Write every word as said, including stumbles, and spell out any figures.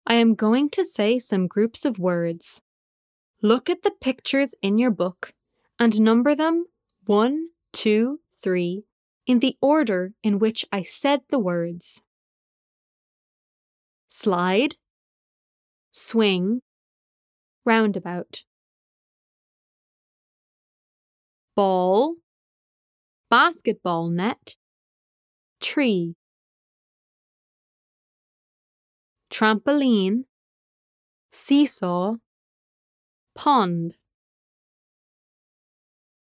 I am going to say some groups of words. Look at the pictures in your book and number them one, two, three in the order in which I said the words. Slide, swing, roundabout. Ball, basketball net, tree. Trampoline, seesaw, pond.